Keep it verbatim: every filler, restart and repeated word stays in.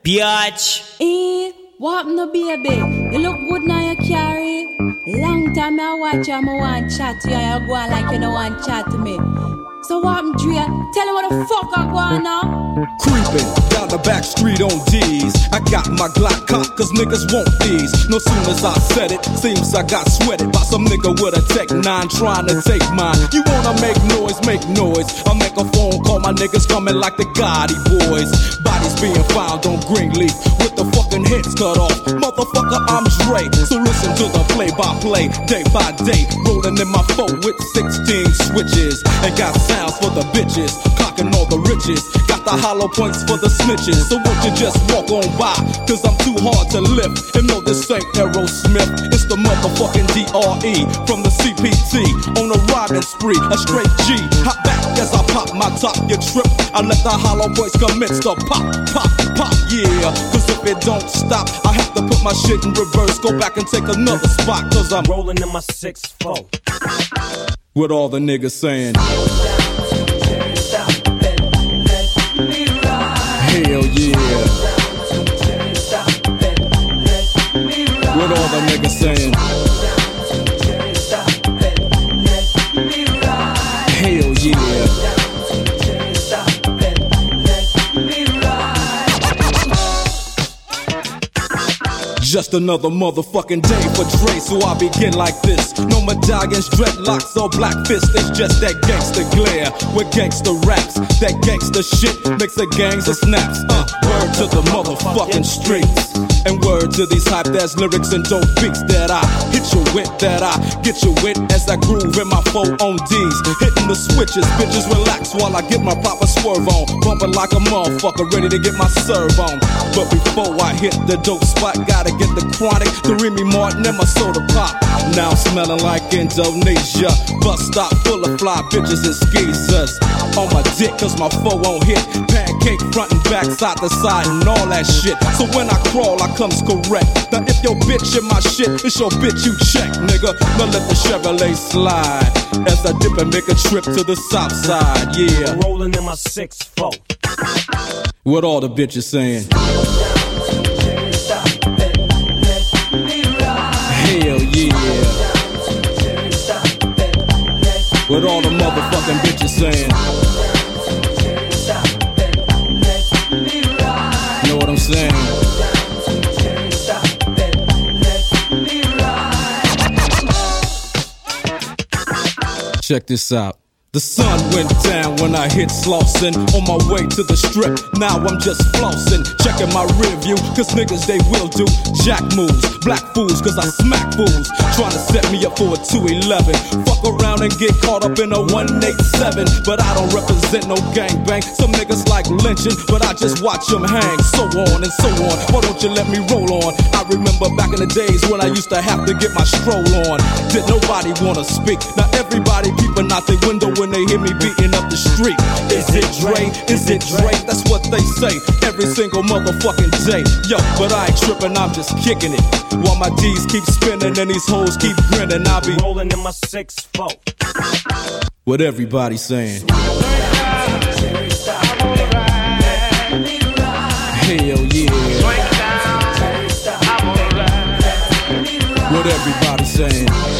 Biatch. Eh, what no baby? You look good now you carry. Long time I watch you, I want chat to you, and you go on like you don't want chat to me. So what I'm Dre? Tell me what the fuck I go on now. Creeping down the back street on D's. I got my Glock cocked cause niggas want these. No soon as I said it, seems I got sweated by some nigga with a Tech nine trying to take mine. You wanna make noise, make noise. I'll make a phone call, my niggas coming like the Gotti boys. Bodies being found on Greenleaf with the fucking heads cut off. Motherfucker, I'm Dre. So listen to the play-by-play, day by day. Rolling in my four with sixteen switches. And got sounds for the bitches, clocking all the riches. Got the hollow points for the snitches. So won't you just walk on by, cause I'm too hard to lift. And no, this ain't Aerosmith, it's the motherfucking D R E from the C P T. On a riding spree, a straight G. Hop back as I pop my top, you trip. I let the hollow points commence to pop, pop, pop, yeah. Cause if it don't stop, I have to put my shit in reverse. Go back and take another spot, cause I'm rolling in my six four. With all the niggas saying hell yeah. With all the niggas saying hell yeah. Just another motherfucking day for Dre, so I begin like this. No medallions, dreadlocks, or black fists. It's just that gangster glare with gangster raps. That gangster shit makes the gangs of snaps. Uh, word to the motherfucking streets. And word to these hype-ass lyrics and dope beats that I hit you with, that I get you with as I groove in my four on D's. Hitting the switches, bitches relax while I get my proper swerve on. Bumping like a motherfucker, ready to get my serve on. But before I hit the dope spot, gotta get the chronic, the Remy Martin and my soda pop. Now I'm smelling like Indonesia. Bus stop full of fly bitches and skeezers. On my dick cause my foe won't hit. Pancake front and back, side to side and all that shit. So when I crawl I comes correct. Now if your bitch in my shit, it's your bitch you check, nigga. Now let the Chevrolet slide as I dip and make a trip to the south side, yeah. Rolling in my six four. What all the bitches saying? Hell yeah. What all the motherfucking bitches saying? Know what I'm saying? Check this out. The sun went down when I hit Slauson. On my way to the strip, now I'm just flossing. Checking my rear view, cause niggas they will do jack moves. Black fools, cause I smack fools. Trying to set me up for a two eleven. Fuck around and get caught up in a one eighty-seven. But I don't represent no gangbang. Some niggas like lynching, but I just watch them hang. So on and so on, why don't you let me roll on? I remember back in the days when I used to have to get my stroll on. Did nobody wanna speak? Now everybody peeping out the window when they hear me beating up the street. Is it Dre? Is it Dre? That's what they say every single motherfucking day. Yo, but I ain't tripping, I'm just kicking it. While my D's keep spinning and these hoes keep grinning, I'll be rolling in my six four. What everybody saying? Hell yeah. What everybody saying?